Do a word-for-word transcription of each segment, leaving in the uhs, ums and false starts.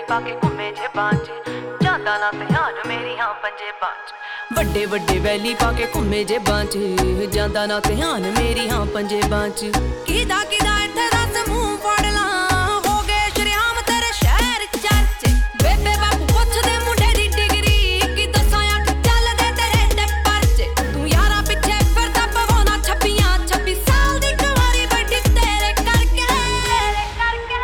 पाके घूमे जे बांच जांदा ना ध्यान मेरियां पंजे बांच ਵੱਡੇ ਵੱਡੇ ਵੈਲੀ ਪਾ ਕੇ ਘੁੰਮੇ ਜੇ ਬਾਂਚ ਜਾਂਦਾ ਨਾ ਧਿਆਨ ਮੇਰੀਆਂ ਪੰਜੇ ਬਾਂਚ ਕਿਦਾ ਕਿਦਾ ਇੱਥੇ ਰਸ ਮੂੰਹ ਫੜ ਲਾਂ ਹੋ ਗਏ ਸ਼ਰਿਆਮ ਤੇਰੇ ਸ਼ਹਿਰ ਚਰਚੇ ਬੇਬੇ ਬਾਪੂ ਪੁੱਛਦੇ ਮੁੰਡੇ ਦੀ ਡਿਗਰੀ ਕੀ ਦੱਸਾਂ ਅੱਖ ਚੱਲਦੇ ਤੇਰੇ ਤੇ ਪਰਚੇ ਤੂੰ ਯਾਰਾਂ ਪਿੱਛੇ ਫਿਰਦਾ ਪਵਾਉਣਾ ਛੱਬੀਆਂ ਛੱਬੀ ਸਾਲ ਦੀ ਕੁਆਰੀ ਵੱਡੀ ਤੇਰੇ ਕਰਕੇ ਕਰਕੇ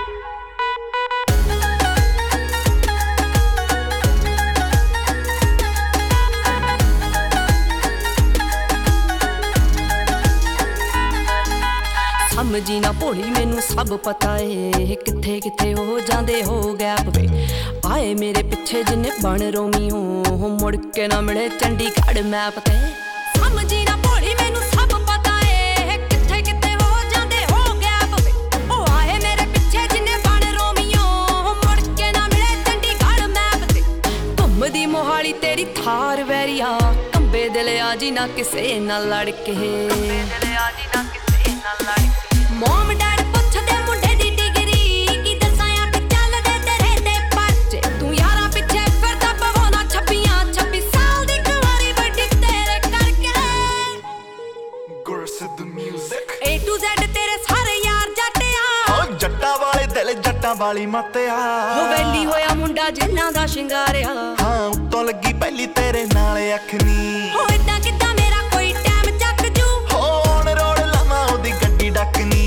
ਸਮਝੀ ਨਾ ਭੋਲੀ ਮੈਨੂੰ ਸਭ ਪਤਾ ਏ ਕਿੱਥੇ ਕਿੱਥੇ ਹੋ ਜਾਂਦੇ ਹੋ ਗੈਪ ਵੇ ਆਏ ਮੇਰੇ ਪਿੱਛੇ ਜਿੰਨੇ ਬਣ ਰੋਮੀਓ ਮੁੜ ਕੇ ਨਾ ਮਿਲੇ ਚੰਡੀਗੜ੍ਹ ਮੈਪ ਤੇ ਸਮਝੀ ਨਾ ਭੋਲੀ ਮੈਨੂੰ ਸਭ ਪਤਾ ਏ ਕਿੱਥੇ ਕਿੱਥੇ ਹੋ ਜਾਂਦੇ ਹੋ ਗੈਪ ਵੇ ਉਹ ਆਏ ਮੇਰੇ ਪਿੱਛੇ ਜਿੰਨੇ ਬਣ ਰੋਮੀਓ ਮੁੜ ਕੇ ਨਾ ਮਿਲੇ ਚੰਡੀਗੜ੍ਹ ਮੈਪ ਤੇ ਘੁੰਮਦੀ ਮੋਹਾਲੀ ਤੇਰੀ ਥਾਰ ਵੈਰੀਆ ਕੰਬੇ ਦਿਲ ਆ ਜੀ ਨਾ ਕਿਸੇ ਨਾਲ ਲੜ ਕੇ ਕੰਬੇ ਦਿਲ ਆ ਜੀ ਨਾ ਕਿਸੇ ਨਾਲ ਲੜ ਕੇ ਮੋਮ ਡੈਡ ਪੁੱਛਦੇ ਮੁੰਡੇ ਦੀ ਡਿਗਰੀ ਕੀ ਦੱਸਾਂ ਅੱਖ ਚੱਲਦੇ ਤੇਰੇ ਤੇ ਪਰਚੇ ਤੂੰ ਯਾਰਾਂ ਪਿੱਛੇ ਫਿਰਦਾ ਪਵਾਉਣਾ ਛੱਬੀਆਂ ਛੱਬੀ ਸਾਲ ਦੀ ਕੁਆਰੀ ਵੱਡੀ ਤੇਰੇ ਕਰਕੇ Gursidh music A to Z ਤੇਰੇ ਸਾਰੇ ਯਾਰ ਜੱਟਿਆ ਓ ਜੱਟਾਂ ਵਾਲੇ ਦਿਲ ਜੱਟਾਂ ਵਾਲੀ ਮੱਤਿਆ ਹੋ ਵੈਲੀ ਹੋਇਆ ਮੁੰਡਾ ਜਿੰਨਾਂ ਦਾ ਸ਼ਿੰਗਾਰਿਆ ਹਾਂ ਉੱਤੋਂ ਲੱਗੀ ਪਹਿਲੀ ਤੇਰੇ ਨਾਲ ਅੱਖ ਨੀ ਹੋ ਇਦਾਂ ਕਿੱਦਾਂ ਮੇਰਾ ਕੋਈ ਟਾਈਮ ਚੱਕ ਜੂ ਹੋ ਔਨ ਰੋਡ ਲਾਵਾਂ ਉਹਦੀ ਗੱਡੀ ਡੱਕਨੀ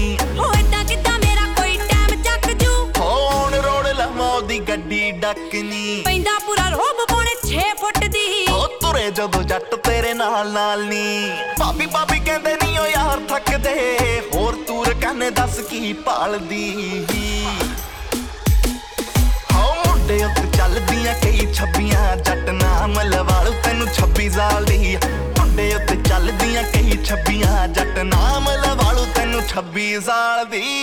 ਦੀ ਗੱਡੀ ਡੱਕਨੀ ਪੈਂਦਾ ਪੂਰਾ ਰੋਬ ਪੌਣੇ ਛੇ ਫੁੱਟ ਦੀ ਓ ਤੁਰੇ ਜਦੋਂ ਜੱਟ ਤੇਰੇ ਨਾਲ ਨਾਲ ਨੀ ਭਾਬੀ ਭਾਬੀ ਕਹਿੰਦੇ ਨੀ ਓ ਯਾਰ ਥੱਕਦੇ ਹੋਰ ਤੂਰ ਕਹਿੰਨੇ ਦੱਸ ਕੀ ਭਾਲਦੀ ਹੋ ਮੁੰਡੇ ਉੱਤੇ ਚੱਲਦੀਆਂ ਕਈ ਛੱਬੀਆਂ ਜੱਟ ਨਾਮ ਲਵਾਲੂ ਤੈਨੂੰ ਛੱਬੀ ਸਾਲ ਦੀ ਮੁੰਡੇ ਉੱਤੇ ਚੱਲਦੀਆਂ ਕਈ ਛੱਬੀਆਂ ਜੱਟ ਨਾਮ ਲਵਾਲੂ ਤੈਨੂੰ ਛੱਬੀ ਸਾਲ ਦੀ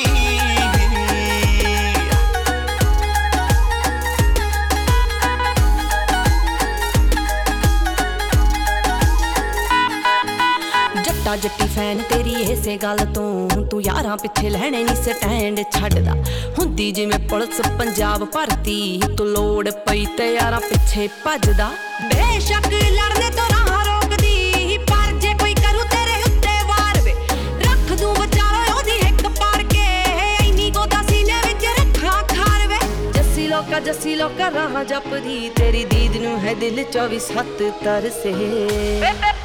ਜੱਟੀ ਫੈਨ ਤੇਰੀ ਇਸੇ ਗੱਲ ਤੋਂ ਤੂੰ ਯਾਰਾਂ ਪਿੱਛੇ ਲੈਣੇ ਨਹੀਂ ਸਟੈਂਡ ਛੱਡਦਾ ਹੁੰਦੀ ਜਿਵੇਂ ਪੁਲਿਸ ਪੰਜਾਬ ਭਰਤੀ ਤੂੰ ਲੋੜ ਪਈ ਤੇ ਯਾਰਾਂ ਪਿੱਛੇ ਭੱਜਦਾ ਬੇਸ਼ੱਕ ਲੜਨੇ ਤੋਂ ਰਾਹ ਰੋਕਦੀ ਪਰ ਜੇ ਕੋਈ ਕਰੂ ਤੇਰੇ ਉੱਤੇ ਵਾਰ ਵੇ ਰੱਖ ਦੂੰ ਵਿਚਾਲੇ ਉਹਦੀ ਹਿੱਕ ਪਾੜ ਕੇ ਇੰਨੀ ਗੋਦਾ ਸੀਨੇ ਵਿੱਚ ਰੱਖਾਂ ਖਾਰ ਵੇ ਜੱਸੀ ਲੋਕਾ ਜੱਸੀ ਲੋਕਾ ਰਾਹ ਜਪਦੀ ਤੇਰੀ ਦੀਦ ਨੂੰ ਹੈ ਦਿਲ ਚੌਵੀ ਸੱਤ ਤਰਸੇ